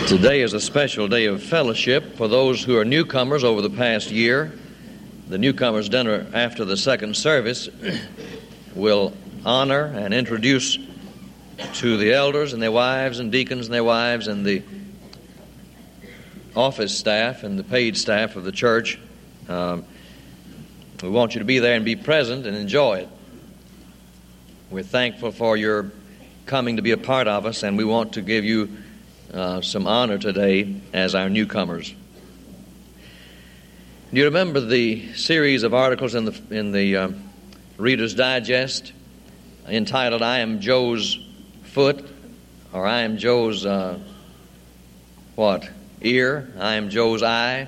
Today is a special day of fellowship for those who are newcomers over the past year. The newcomers' dinner after the second service will honor and introduce to the elders and their wives and deacons and their wives and the office staff and the paid staff of the church. We want you to be there and be present and enjoy it. We're thankful for your coming to be a part of us, and we want to give you some honor today as our newcomers. Do you remember the series of articles in the Reader's Digest entitled "I Am Joe's Foot," or "I Am Joe's ear? I am Joe's eye"?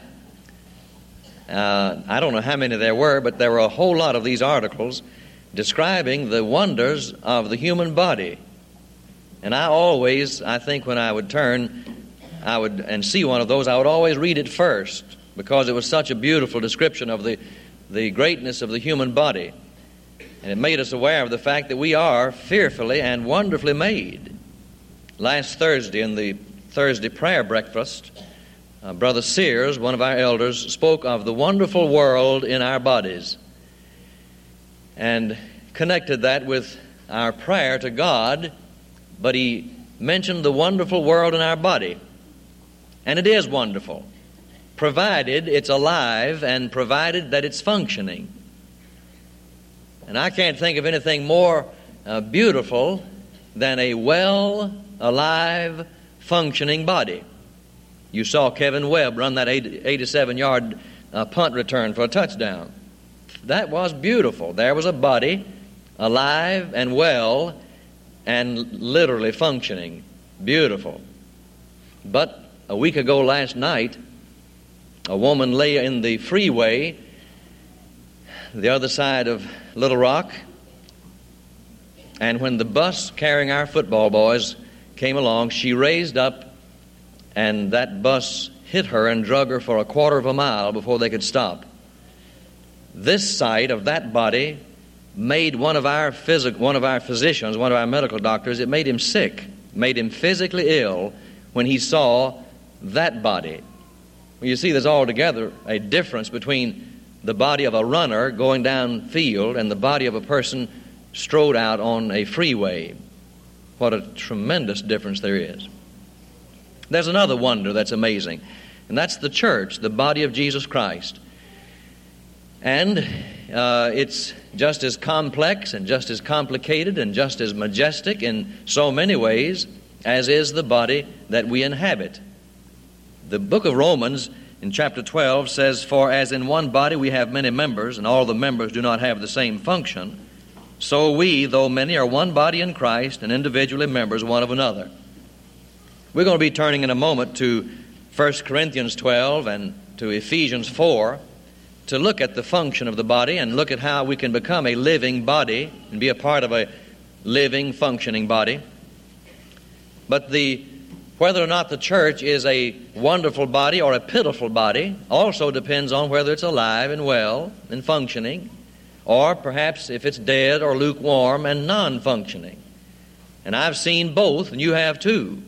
I don't know how many there were, but there were a whole lot of these articles describing the wonders of the human body. And I think when I would turn, and see one of those, I would always read it first, because it was such a beautiful description of the greatness of the human body. And it made us aware of the fact that we are fearfully and wonderfully made. Last Thursday, in the Thursday prayer breakfast, Brother Sears, one of our elders, spoke of the wonderful world in our bodies and connected that with our prayer to God. But he mentioned the wonderful world in our body. And it is wonderful, provided it's alive and provided that it's functioning. And I can't think of anything more beautiful than a well, alive, functioning body. You saw Kevin Webb run that 87-yard punt return for a touchdown. That was beautiful. There was a body, alive and well, and literally functioning. Beautiful. But a week ago last night, a woman lay in the freeway, the other side of Little Rock, and when the bus carrying our football boys came along, she raised up, and that bus hit her and drug her for a quarter of a mile before they could stop. This sight of that body made one of our physicians, one of our medical doctors, it made him sick, made him physically ill when he saw that body. Well, you see, there's altogether a difference between the body of a runner going down field and the body of a person strode out on a freeway. What a tremendous difference there is. There's another wonder that's amazing, and that's the church, the body of Jesus Christ. And it's just as complex and just as complicated and just as majestic in so many ways as is the body that we inhabit. The book of Romans in chapter 12 says, "For as in one body we have many members, and all the members do not have the same function, so we, though many, are one body in Christ, and individually members one of another." We're going to be turning in a moment to 1 Corinthians 12 and to Ephesians 4 to look at the function of the body and look at how we can become a living body and be a part of a living, functioning body. But whether or not the church is a wonderful body or a pitiful body also depends on whether it's alive and well and functioning, or perhaps if it's dead or lukewarm and non-functioning. And I've seen both, and you have too.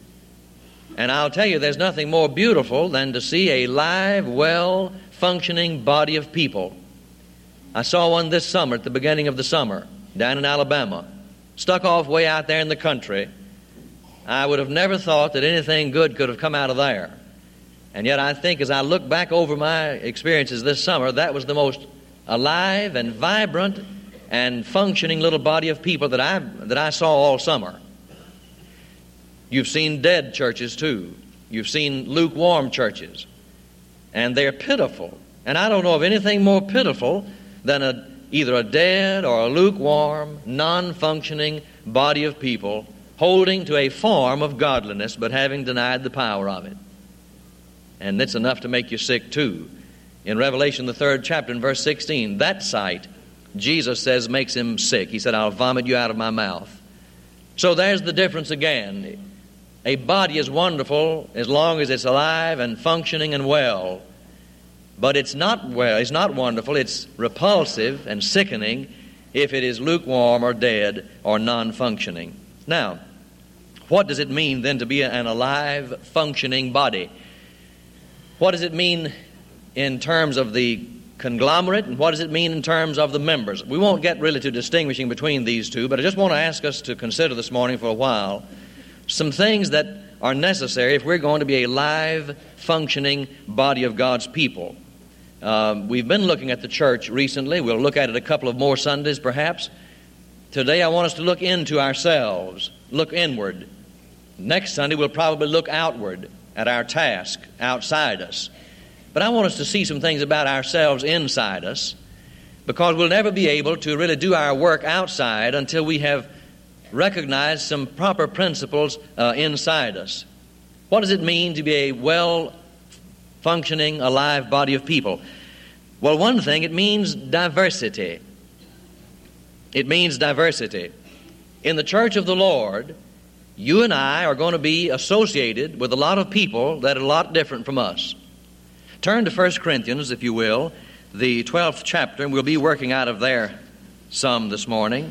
And I'll tell you, there's nothing more beautiful than to see a live, well, functioning body of people. I saw one this summer, at the beginning of the summer, down in Alabama, stuck off way out there in the country. I would have never thought that anything good could have come out of there. And yet I think as I look back over my experiences this summer, that was the most alive and vibrant and functioning little body of people that I saw all summer. You've seen dead churches too. You've seen lukewarm churches. And they're pitiful. And I don't know of anything more pitiful than either a dead or a lukewarm, non-functioning body of people holding to a form of godliness but having denied the power of it. And it's enough to make you sick too. In Revelation, the 3rd chapter, in verse 16, that sight, Jesus says, makes him sick. He said, "I'll vomit you out of my mouth." So there's the difference again. A body is wonderful as long as it's alive and functioning and well. But it's not wonderful, it's repulsive and sickening if it is lukewarm or dead or non-functioning. Now, What does it mean then to be an alive, functioning body? What does it mean in terms of the conglomerate, and what does it mean in terms of the members? We won't get really to distinguishing between these two, but I just want to ask us to consider this morning for a while some things that are necessary if we're going to be a live, functioning body of God's people. We've been looking at the church recently. We'll look at it a couple of more Sundays perhaps. Today I want us to look into ourselves, look inward. Next Sunday we'll probably look outward at our task outside us. But I want us to see some things about ourselves inside us, because we'll never be able to really do our work outside until we have recognized some proper principles inside us. What does it mean to be a well-functioning, alive body of people? Well, one thing, it means diversity. It means diversity. In the church of the Lord, you and I are going to be associated with a lot of people that are a lot different from us. Turn to 1 Corinthians, if you will, the 12th chapter, and we'll be working out of there some this morning.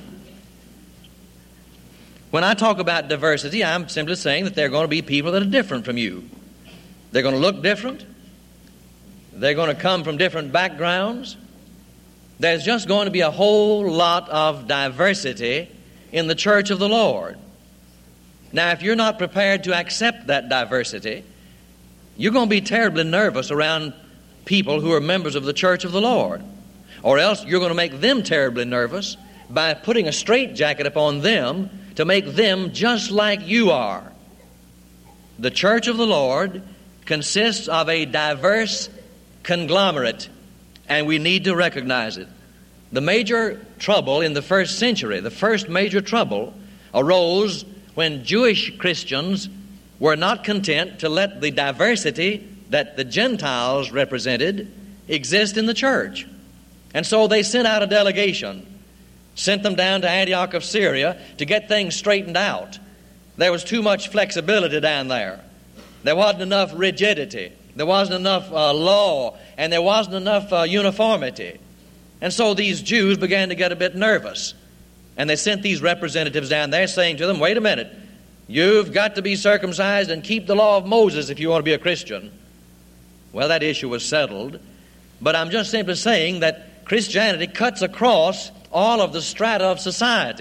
When I talk about diversity, I'm simply saying that there are going to be people that are different from you. They're going to look different. They're going to come from different backgrounds. There's just going to be a whole lot of diversity in the church of the Lord. Now, if you're not prepared to accept that diversity, you're going to be terribly nervous around people who are members of the church of the Lord. Or else you're going to make them terribly nervous by putting a straitjacket upon them to make them just like you are. The church of the Lord consists of a diverse conglomerate, and we need to recognize it. The major trouble in the first century, the first major trouble, arose when Jewish Christians were not content to let the diversity that the Gentiles represented exist in the church. And so they sent out a delegation, sent them down to Antioch of Syria to get things straightened out. There was too much flexibility down there. There wasn't enough rigidity. There wasn't enough law, and there wasn't enough uniformity. And so these Jews began to get a bit nervous. And they sent these representatives down there saying to them, wait a minute, you've got to be circumcised and keep the law of Moses if you want to be a Christian. Well, that issue was settled. But I'm just simply saying that Christianity cuts across all of the strata of society.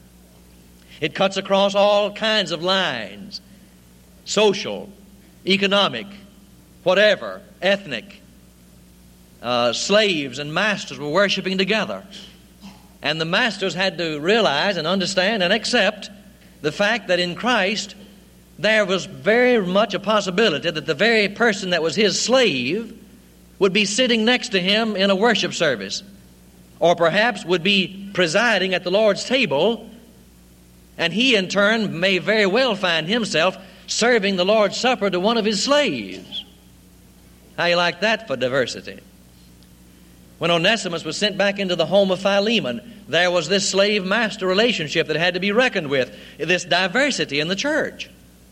It cuts across all kinds of lines. Social, economic, whatever, ethnic. Slaves and masters were worshiping together. And the masters had to realize and understand and accept the fact that in Christ there was very much a possibility that the very person that was his slave would be sitting next to him in a worship service, or perhaps would be presiding at the Lord's table, and he in turn may very well find himself serving the Lord's Supper to one of his slaves. How you like that for diversity? When Onesimus was sent back into the home of Philemon, there was this slave-master relationship that had to be reckoned with, this diversity in the church.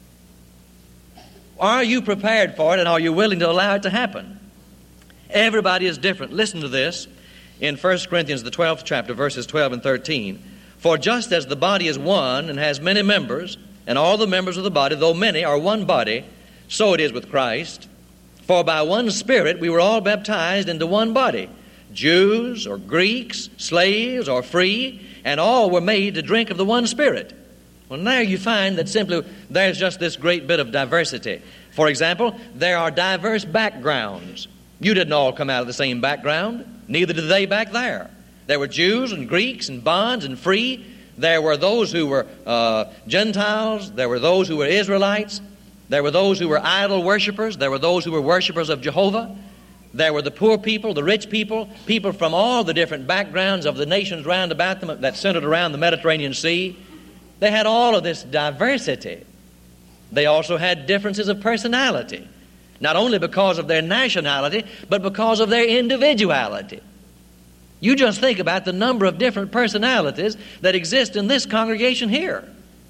Are you prepared for it, and are you willing to allow it to happen? Everybody is different. Listen to this in 1 Corinthians, the 12th chapter, verses 12 and 13. For just as the body is one and has many members, and all the members of the body, though many, are one body, so it is with Christ. For by one Spirit we were all baptized into one body, Jews or Greeks, slaves or free, and all were made to drink of the one Spirit. Well, now you find that simply there's just this great bit of diversity. For example, there are diverse backgrounds. You didn't all come out of the same background. Neither did they back there. There were Jews and Greeks and bonds and free. There were those who were Gentiles. There were those who were Israelites. There were those who were idol worshipers. There were those who were worshipers of Jehovah. There were the poor people, the rich people, people from all the different backgrounds of the nations round about them that centered around the Mediterranean Sea. They had all of this diversity. They also had differences of personality, not only because of their nationality, but because of their individuality. You just think about the number of different personalities that exist in this congregation here.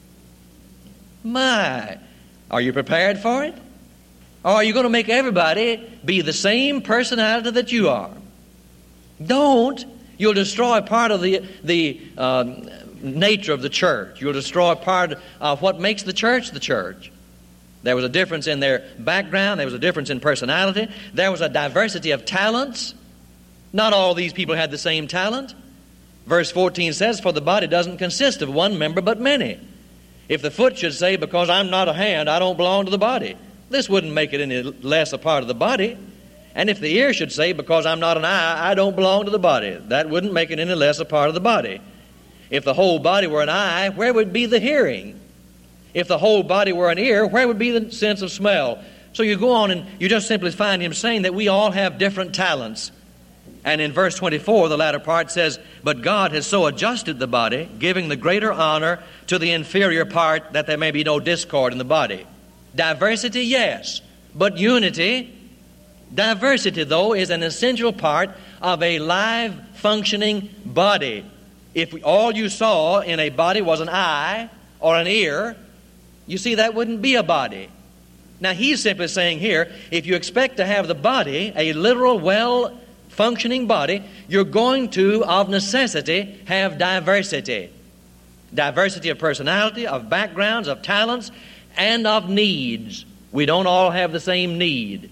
My, are you prepared for it? Or are you going to make everybody be the same personality that you are? Don't. You'll destroy part of the nature of the church. You'll destroy part of what makes the church the church. There was a difference in their background. There was a difference in personality. There was a diversity of talents. Not all these people had the same talent. Verse 14 says, "For the body doesn't consist of one member but many. If the foot should say, 'Because I'm not a hand, I don't belong to the body,' this wouldn't make it any less a part of the body. And if the ear should say, 'Because I'm not an eye, I don't belong to the body,' that wouldn't make it any less a part of the body. If the whole body were an eye, where would be the hearing? If the whole body were an ear, where would be the sense of smell?" So you go on and you just simply find him saying that we all have different talents. And in verse 24, the latter part says, "But God has so adjusted the body, giving the greater honor to the inferior part, that there may be no discord in the body." Diversity, yes, but unity. Diversity, though, is an essential part of a live, functioning body. If all you saw in a body was an eye or an ear, you see, that wouldn't be a body. Now, he's simply saying here, if you expect to have the body, a literal, well-functioning body, you're going to, of necessity, have diversity. Diversity of personality, of backgrounds, of talents, and of needs. We don't all have the same need.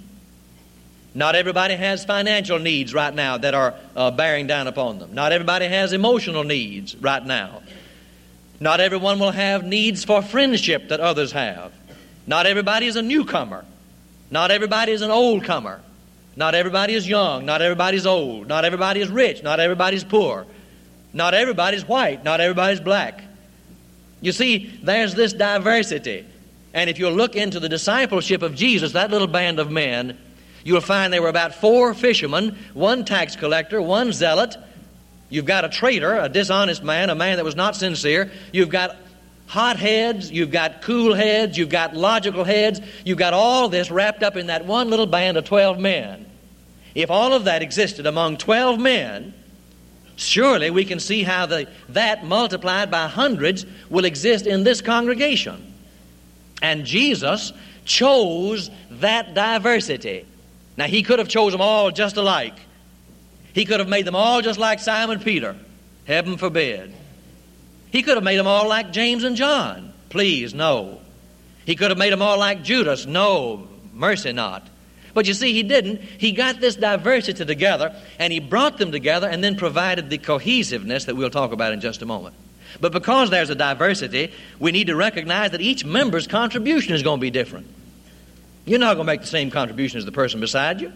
Not everybody has financial needs right now that are bearing down upon them. Not everybody has emotional needs right now. Not everyone will have needs for friendship that others have. Not everybody is a newcomer. Not everybody is an old comer. Not everybody is young. Not everybody is old. Not everybody is rich. Not everybody is poor. Not everybody is white. Not everybody is black. You see, there's this diversity. And if you look into the discipleship of Jesus, that little band of men, you'll find there were about 4 fishermen, 1 tax collector, 1 zealot. You've got a traitor, a dishonest man, a man that was not sincere. You've got hot heads, you've got cool heads, you've got logical heads. You've got all this wrapped up in that one little band of 12 men. If all of that existed among 12 men, surely we can see how that multiplied by hundreds will exist in this congregation. And Jesus chose that diversity. Now, he could have chosen them all just alike. He could have made them all just like Simon Peter. Heaven forbid. He could have made them all like James and John. Please, no. He could have made them all like Judas. No, mercy not. But you see, he didn't. He got this diversity together, and he brought them together and then provided the cohesiveness that we'll talk about in just a moment. But because there's a diversity, we need to recognize that each member's contribution is going to be different. You're not going to make the same contribution as the person beside you,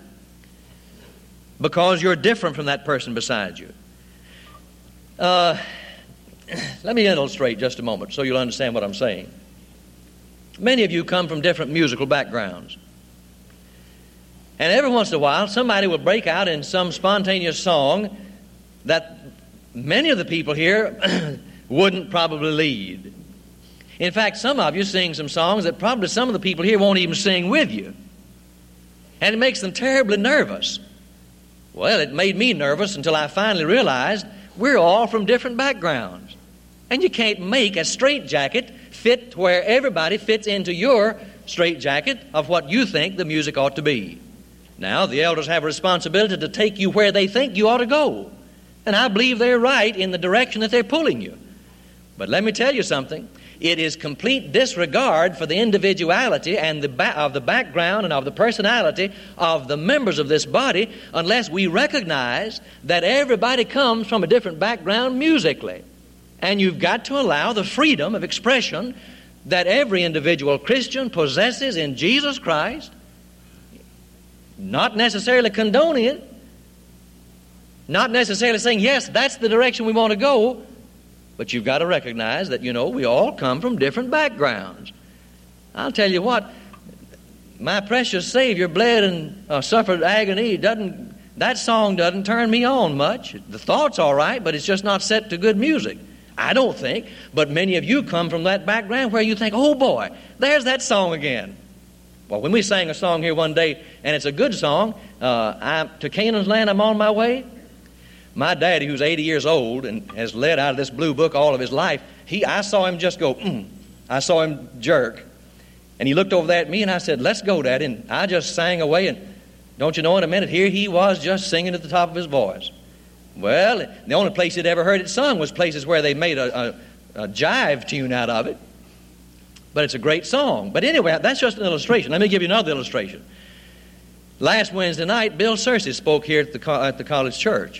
because you're different from that person beside you. Let me illustrate just a moment so you'll understand what I'm saying. Many of you come from different musical backgrounds. And every once in a while, somebody will break out in some spontaneous song that many of the people here wouldn't probably lead. In fact, some of you sing some songs that probably some of the people here won't even sing with you. And it makes them terribly nervous. Well, it made me nervous until I finally realized we're all from different backgrounds. And you can't make a straitjacket fit where everybody fits into your straitjacket of what you think the music ought to be. Now, the elders have a responsibility to take you where they think you ought to go. And I believe they're right in the direction that they're pulling you. But let me tell you something. It is complete disregard for the individuality and of the background and of the personality of the members of this body unless we recognize that everybody comes from a different background musically. And you've got to allow the freedom of expression that every individual Christian possesses in Jesus Christ, not necessarily condoning it, not necessarily saying, yes, that's the direction we want to go, but you've got to recognize that, we all come from different backgrounds. I'll tell you what, my precious Savior bled and suffered agony. That song doesn't turn me on much. The thought's all right, but it's just not set to good music. I don't think. But many of you come from that background where you think, oh boy, there's that song again. Well, when we sang a song here one day, and it's a good song, To Canaan's Land I'm on my way. My daddy, who's 80 years old and has led out of this blue book all of his life, I saw him just go, I saw him jerk. And he looked over there at me and I said, let's go, Daddy. And I just sang away, and don't you know, in a minute, here he was just singing at the top of his voice. Well, the only place he'd ever heard it sung was places where they made a jive tune out of it. But it's a great song. But anyway, that's just an illustration. Let me give you another illustration. Last Wednesday night, Bill Searcy spoke here at the college church.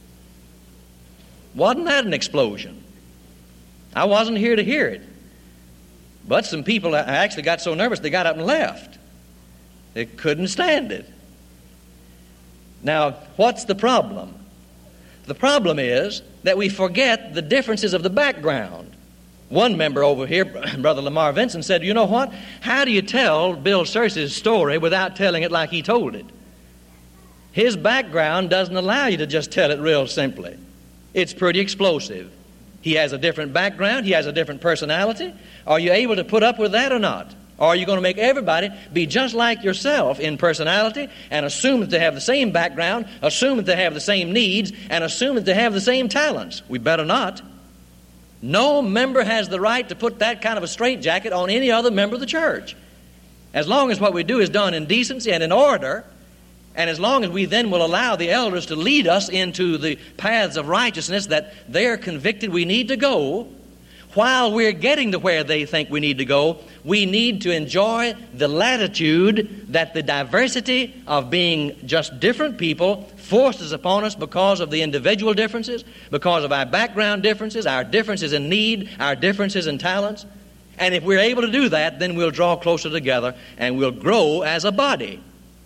Wasn't that an explosion? I wasn't here to hear it. But some people actually got so nervous they got up and left. They couldn't stand it. Now, what's the problem? The problem is that we forget the differences of the background. One member over here, Brother Lamar Vincent, said, you know what? How do you tell Bill Searcy's story without telling it like he told it? His background doesn't allow you to just tell it real simply. It's pretty explosive. He has a different background. He has a different personality. Are you able to put up with that or not? Or are you going to make everybody be just like yourself in personality and assume that they have the same background, assume that they have the same needs, and assume that they have the same talents? We better not. No member has the right to put that kind of a straitjacket on any other member of the church. As long as what we do is done in decency and in order, and as long as we then will allow the elders to lead us into the paths of righteousness that they're convicted we need to go, while we're getting to where they think we need to go, we need to enjoy the latitude that the diversity of being just different people forces upon us because of the individual differences, because of our background differences, our differences in need, our differences in talents. And if we're able to do that, then we'll draw closer together and we'll grow as a body.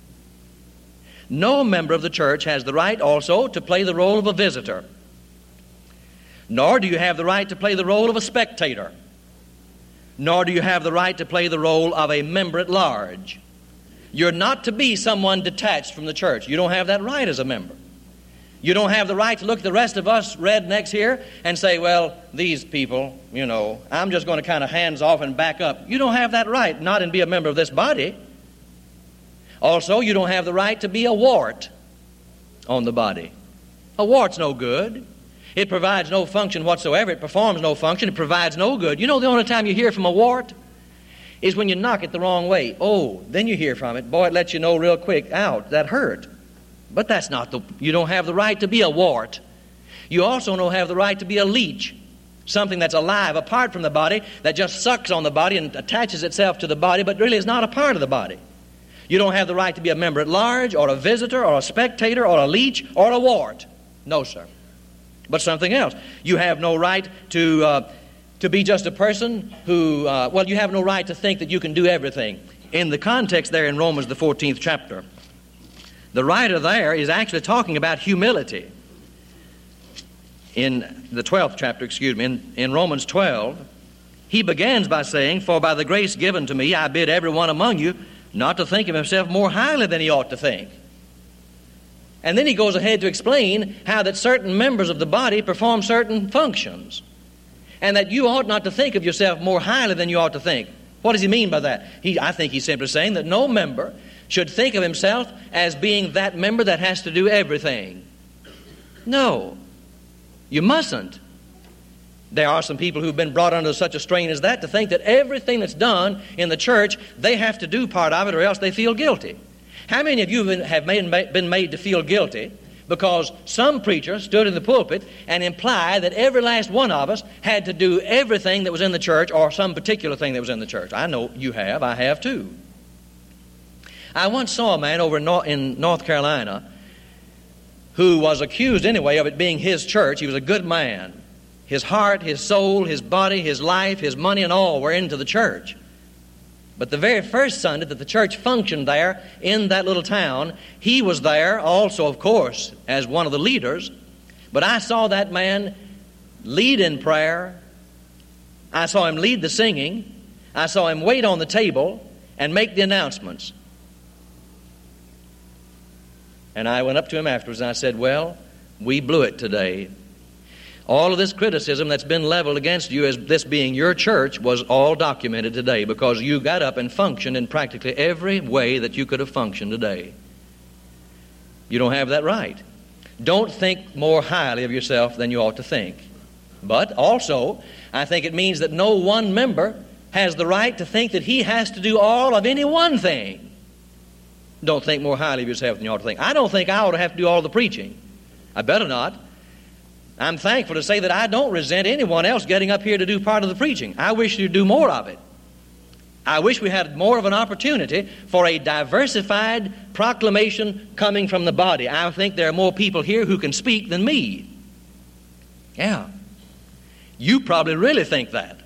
No member of the church has the right also to play the role of a visitor. Nor do you have the right to play the role of a spectator. Nor do you have the right to play the role of a member at large. You're not to be someone detached from the church. You don't have that right as a member. You don't have the right to look at the rest of us rednecks here and say, well, these people, you know, I'm just going to kind of hands off and back up. You don't have that right, not and be a member of this body. Also, you don't have the right to be a wart on the body. A wart's no good. It provides no function whatsoever. It performs no function. It provides no good. You know the only time you hear from a wart is when you knock it the wrong way. Oh, then you hear from it. Boy, it lets you know real quick, ouch, that hurt. But that's not you don't have the right to be a wart. You also don't have the right to be a leech, something that's alive apart from the body, that just sucks on the body and attaches itself to the body, but really is not a part of the body. You don't have the right to be a member at large, or a visitor, or a spectator, or a leech, or a wart. No, sir. But something else. You have no right to be just a person who, you have no right to think that you can do everything. In the context there in Romans, the 14th chapter, the writer there is actually talking about humility. In the 12th chapter, in Romans 12, he begins by saying, for by the grace given to me, I bid every one among you not to think of himself more highly than he ought to think. And then he goes ahead to explain how that certain members of the body perform certain functions, and that you ought not to think of yourself more highly than you ought to think. What does he mean by that? I think he's simply saying that no member should think of himself as being that member that has to do everything. No, you mustn't. There are some people who've been brought under such a strain as that to think that everything that's done in the church, they have to do part of it or else they feel guilty. How many of you have been made to feel guilty because some preacher stood in the pulpit and implied that every last one of us had to do everything that was in the church or some particular thing that was in the church? I know you have. I have too. I once saw a man over in North Carolina who was accused anyway of it being his church. He was a good man. His heart, his soul, his body, his life, his money, and all were into the church. But the very first Sunday that the church functioned there in that little town, he was there also, of course, as one of the leaders. But I saw that man lead in prayer. I saw him lead the singing. I saw him wait on the table and make the announcements. And I went up to him afterwards and I said, well, we blew it today. All of this criticism that's been leveled against you as this being your church was all documented today because you got up and functioned in practically every way that you could have functioned today. You don't have that right. Don't think more highly of yourself than you ought to think. But also, I think it means that no one member has the right to think that he has to do all of any one thing. Don't think more highly of yourself than you ought to think. I don't think I ought to have to do all the preaching. I better not. I'm thankful to say that I don't resent anyone else getting up here to do part of the preaching. I wish you'd do more of it. I wish we had more of an opportunity for a diversified proclamation coming from the body. I think there are more people here who can speak than me. Yeah. You probably really think that.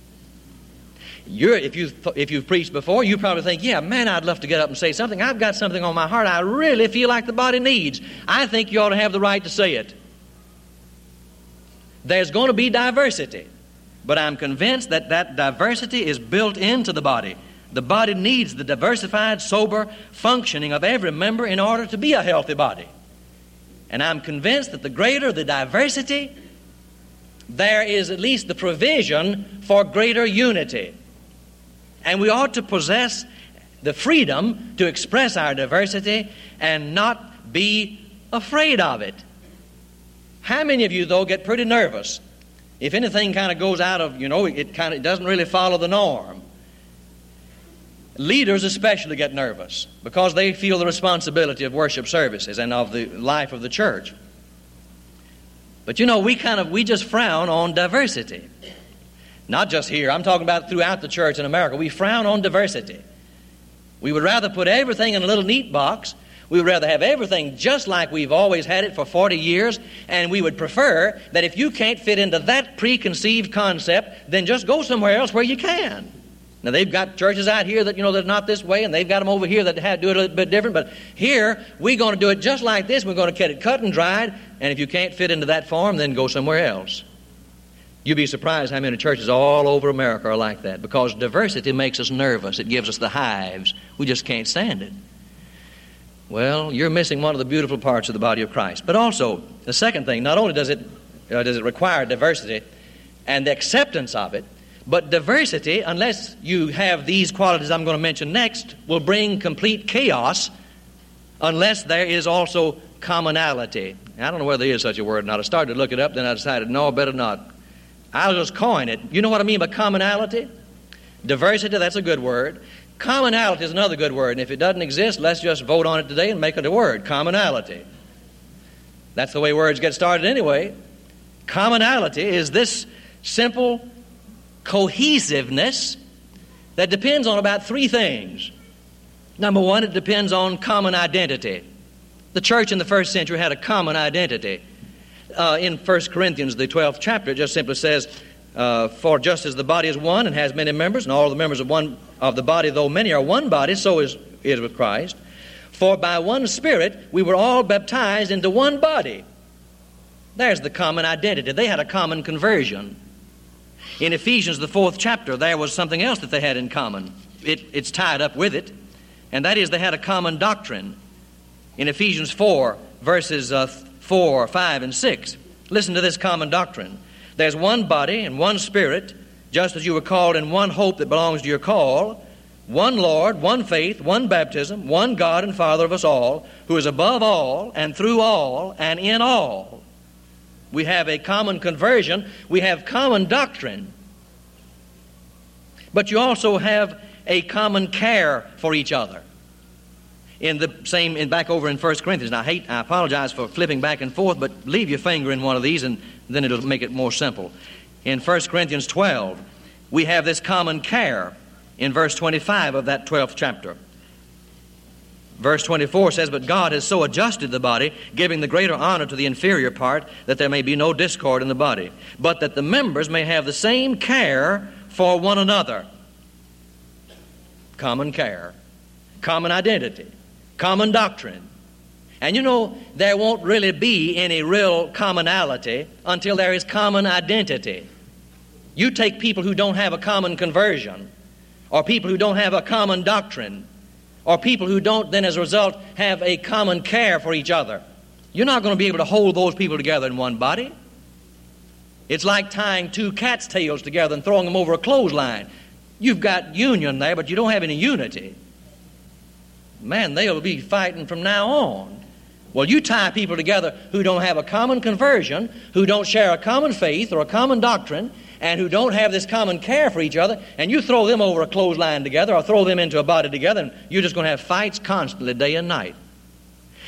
If you've preached before, you probably think, yeah, man, I'd love to get up and say something. I've got something on my heart I really feel like the body needs. I think you ought to have the right to say it. There's going to be diversity, but I'm convinced that that diversity is built into the body. The body needs the diversified, sober functioning of every member in order to be a healthy body. And I'm convinced that the greater the diversity, there is at least the provision for greater unity. And we ought to possess the freedom to express our diversity and not be afraid of it. How many of you, though, get pretty nervous if anything kind of goes out of, it doesn't really follow the norm? Leaders especially get nervous because they feel the responsibility of worship services and of the life of the church. But we just frown on diversity. Not just here. I'm talking about throughout the church in America. We frown on diversity. We would rather put everything in a little neat box. We would rather have everything just like we've always had it for 40 years. And we would prefer that if you can't fit into that preconceived concept, then just go somewhere else where you can. Now, they've got churches out here that, that are not this way, and they've got them over here that do it a little bit different. But here, we're going to do it just like this. We're going to get it cut and dried. And if you can't fit into that form, then go somewhere else. You'd be surprised how many churches all over America are like that, because diversity makes us nervous. It gives us the hives. We just can't stand it. Well, you're missing one of the beautiful parts of the body of Christ. But also, the second thing, not only does it require diversity and the acceptance of it, but diversity, unless you have these qualities I'm going to mention next, will bring complete chaos unless there is also commonality. I don't know whether there is such a word or not. I started to look it up, then I decided, no, I better not. I'll just coin it. You know what I mean by commonality? Diversity, that's a good word. Commonality is another good word. And if it doesn't exist, let's just vote on it today and make it a word. Commonality. That's the way words get started anyway. Commonality is this simple cohesiveness that depends on about three things. Number one, it depends on common identity. The church in the first century had a common identity. In 1 Corinthians, the 12th chapter, it just simply says, for just as the body is one and has many members, and all the members of the body, though many, are one body, so is with Christ. For by one Spirit we were all baptized into one body. There's the common identity. They had a common conversion. In Ephesians, the 4th chapter, there was something else that they had in common. It's tied up with it, and that is they had a common doctrine. In Ephesians 4, verses 4, 5, and 6. Listen to this common doctrine. There's one body and one Spirit, just as you were called in one hope that belongs to your call, one Lord, one faith, one baptism, one God and Father of us all, who is above all and through all and in all. We have a common conversion. We have common doctrine. But you also have a common care for each other. Back over in 1 Corinthians. Now, I apologize for flipping back and forth, but leave your finger in one of these and then it'll make it more simple. In 1 Corinthians 12, we have this common care in verse 25 of that 12th chapter. Verse 24 says, but God has so adjusted the body, giving the greater honor to the inferior part, that there may be no discord in the body, but that the members may have the same care for one another. Common care, common identity, common doctrine. And there won't really be any real commonality until there is common identity. You take people who don't have a common conversion, or people who don't have a common doctrine, or people who don't then as a result have a common care for each other. You're not going to be able to hold those people together in one body. It's like tying two cat's tails together and throwing them over a clothesline. You've got union there, but you don't have any unity. Man, they'll be fighting from now on. Well, you tie people together who don't have a common conversion, who don't share a common faith or a common doctrine, and who don't have this common care for each other, and you throw them over a clothesline together or throw them into a body together, and you're just going to have fights constantly day and night.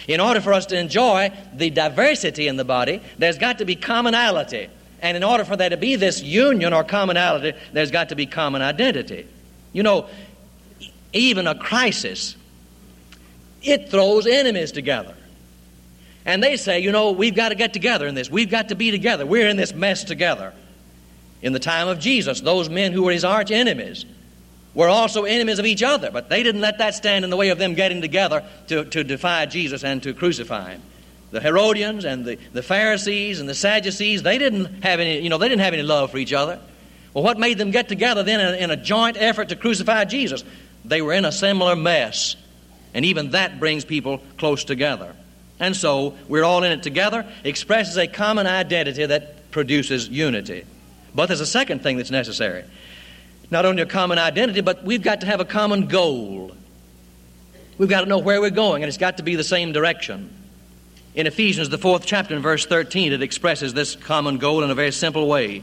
In order for us to enjoy the diversity in the body, there's got to be commonality. And in order for there to be this union or commonality, there's got to be common identity. You know, even a crisis, it throws enemies together. And they say, you know, we've got to get together in this. We've got to be together. We're in this mess together. In the time of Jesus, those men who were his arch enemies were also enemies of each other, but they didn't let that stand in the way of them getting together to defy Jesus and to crucify him. The Herodians and the Pharisees and the Sadducees, they didn't have any love for each other. Well, what made them get together then in a joint effort to crucify Jesus? They were in a similar mess, and even that brings people close together. And so we're all in it together, expresses a common identity that produces unity. But there's a second thing that's necessary. Not only a common identity, but we've got to have a common goal. We've got to know where we're going, and it's got to be the same direction. In Ephesians, the 4th chapter, in verse 13, it expresses this common goal in a very simple way.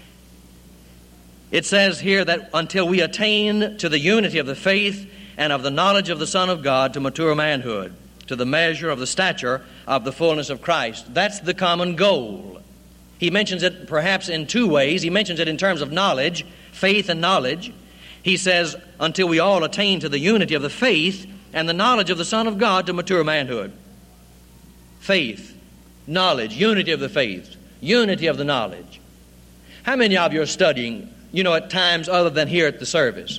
It says here that until we attain to the unity of the faith and of the knowledge of the Son of God, to mature manhood, to the measure of the stature of the fullness of Christ. That's the common goal. He mentions it perhaps in two ways. He mentions it in terms of knowledge, faith and knowledge. He says, until we all attain to the unity of the faith and the knowledge of the Son of God, to mature manhood. Faith, knowledge, unity of the faith, unity of the knowledge. How many of you are studying, at times other than here at the service?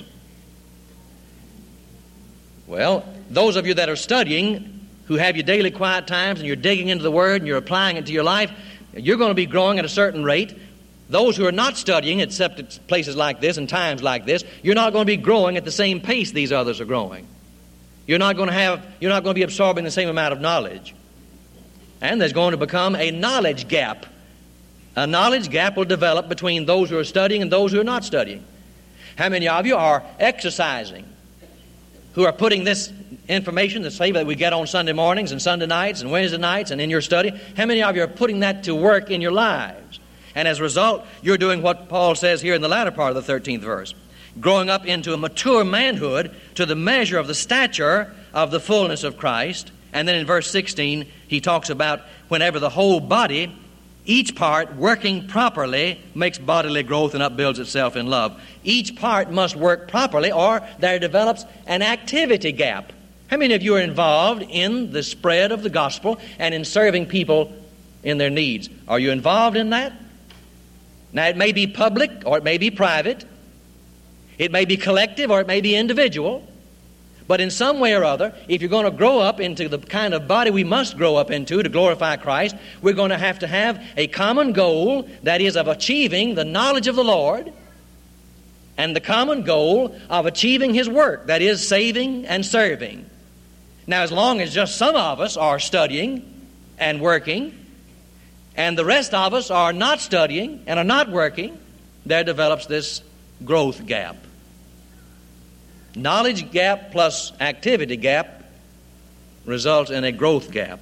Well, those of you that are studying, who have your daily quiet times and you're digging into the Word and you're applying it to your life, you're going to be growing at a certain rate. Those who are not studying, except at places like this and times like this, you're not going to be growing at the same pace these others are growing. You're not going to be absorbing the same amount of knowledge. And there's going to become a knowledge gap. A knowledge gap will develop between those who are studying and those who are not studying. How many of you are exercising? Who are putting this information, the savor that we get on Sunday mornings and Sunday nights and Wednesday nights and in your study, how many of you are putting that to work in your lives? And as a result, you're doing what Paul says here in the latter part of the 13th verse, growing up into a mature manhood to the measure of the stature of the fullness of Christ. And then in verse 16, he talks about whenever the whole body, each part working properly, makes bodily growth and upbuilds itself in love. Each part must work properly or there develops an activity gap. How many of you are involved in the spread of the gospel and in serving people in their needs? Are you involved in that? Now, it may be public or it may be private. It may be collective or it may be individual. But in some way or other, if you're going to grow up into the kind of body we must grow up into to glorify Christ, we're going to have a common goal, that is, of achieving the knowledge of the Lord, and the common goal of achieving His work, that is, saving and serving. Now, as long as just some of us are studying and working, and the rest of us are not studying and are not working, there develops this growth gap. Knowledge gap plus activity gap results in a growth gap.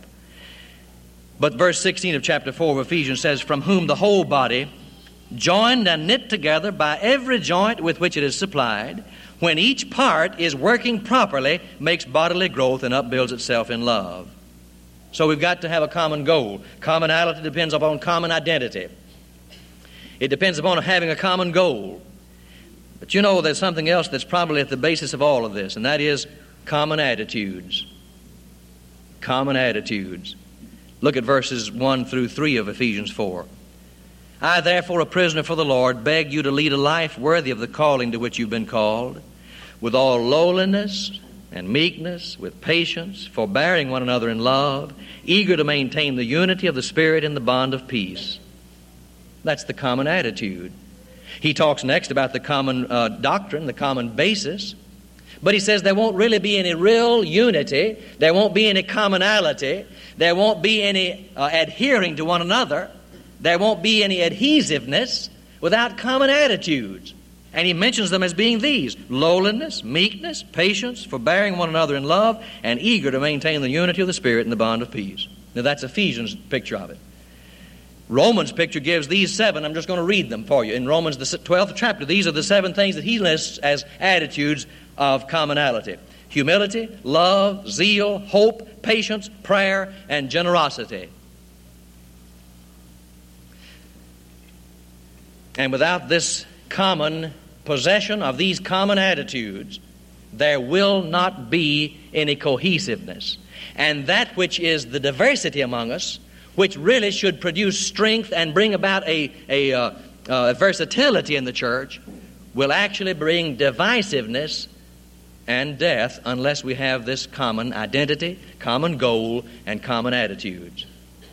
But verse 16 of chapter 4 of Ephesians says, from whom the whole body, joined and knit together by every joint with which it is supplied, when each part is working properly, makes bodily growth and upbuilds itself in love. So we've got to have a common goal. Commonality depends upon common identity. It depends upon having a common goal. But there's something else that's probably at the basis of all of this, and that is common attitudes. Common attitudes. Look at verses 1 through 3 of Ephesians 4. I, therefore, a prisoner for the Lord, beg you to lead a life worthy of the calling to which you've been called, with all lowliness and meekness, with patience, forbearing one another in love, eager to maintain the unity of the Spirit in the bond of peace. That's the common attitude. He talks next about the common doctrine, the common basis. But he says there won't really be any real unity. There won't be any commonality. There won't be any adhering to one another. There won't be any adhesiveness without common attitudes. And he mentions them as being these: lowliness, meekness, patience, forbearing one another in love, and eager to maintain the unity of the Spirit in the bond of peace. Now that's Ephesians' picture of it. Romans' picture gives these 7. I'm just going to read them for you. In Romans, the 12th chapter, these are the 7 things that he lists as attitudes of commonality. humility, love, zeal, hope, patience, prayer, and generosity. And without this common possession of these common attitudes, there will not be any cohesiveness. And that which is the diversity among us, which really should produce strength and bring about a versatility in the church, will actually bring divisiveness and death unless we have this common identity, common goal, and common attitudes.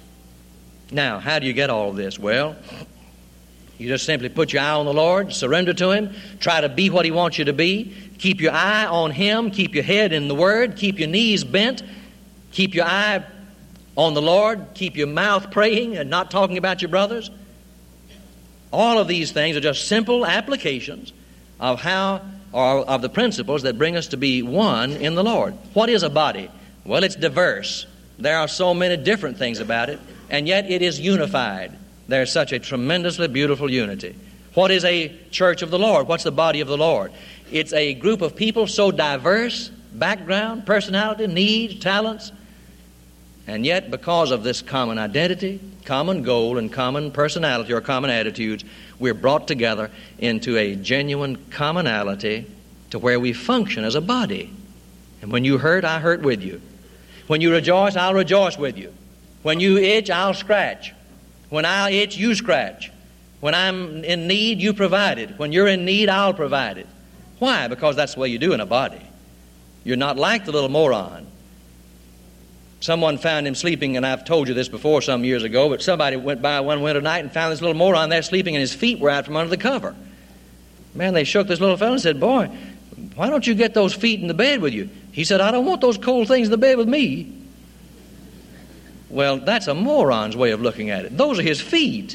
Now, how do you get all of this? Well, you just simply put your eye on the Lord, surrender to Him, try to be what He wants you to be, keep your eye on Him, keep your head in the Word, keep your knees bent, keep your eye on the Lord, keep your mouth praying and not talking about your brothers. All of these things are just simple applications of of the principles that bring us to be one in the Lord. What is a body? Well, it's diverse. There are so many different things about it, and yet it is unified. There's such a tremendously beautiful unity. What is a church of the Lord? What's the body of the Lord? It's a group of people so diverse, background, personality, needs, talents, and yet because of this common identity, common goal, and common personality or common attitudes, we're brought together into a genuine commonality to where we function as a body. And when you hurt, I hurt with you. When you rejoice, I'll rejoice with you. When you itch, I'll scratch. When I itch, you scratch. When I'm in need, you provide it. When you're in need, I'll provide it. Why? Because that's the way you do in a body. You're not like the little moron. Someone found him sleeping, and I've told you this before some years ago, but somebody went by one winter night and found this little moron there sleeping, and his feet were out from under the cover. Man, they shook this little fellow and said, "Boy, why don't you get those feet in the bed with you?" He said, "I don't want those cold things in the bed with me." Well, that's a moron's way of looking at it. Those are his feet.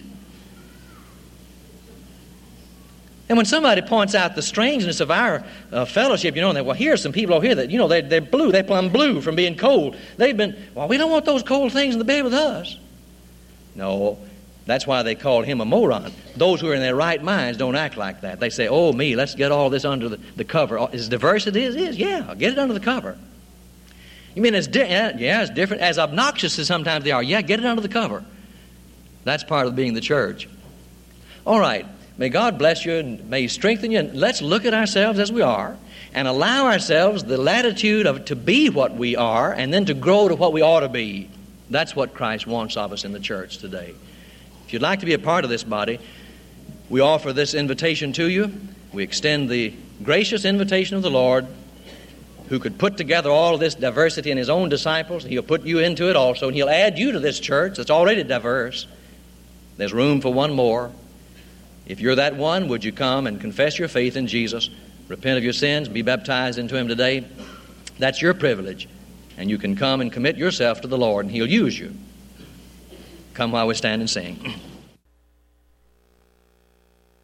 And when somebody points out the strangeness of our fellowship, and well, here's some people over here that, they're blue, they're plumb blue from being cold. We don't want those cold things in the bed with us. No, that's why they called him a moron. Those who are in their right minds don't act like that. They say, "Oh, me, let's get all this under the cover." As diverse as it is, yeah, get it under the cover. You mean it's different, as obnoxious as sometimes they are. Yeah, get it under the cover. That's part of being the church. All right. May God bless you and may He strengthen you. And let's look at ourselves as we are and allow ourselves the latitude to be what we are and then to grow to what we ought to be. That's what Christ wants of us in the church today. If you'd like to be a part of this body, we offer this invitation to you. We extend the gracious invitation of the Lord, who could put together all of this diversity in His own disciples. He'll put you into it also, and He'll add you to this church that's already diverse. There's room for one more. If you're that one, would you come and confess your faith in Jesus, repent of your sins, be baptized into Him today? That's your privilege, and you can come and commit yourself to the Lord, and He'll use you. Come while we stand and sing.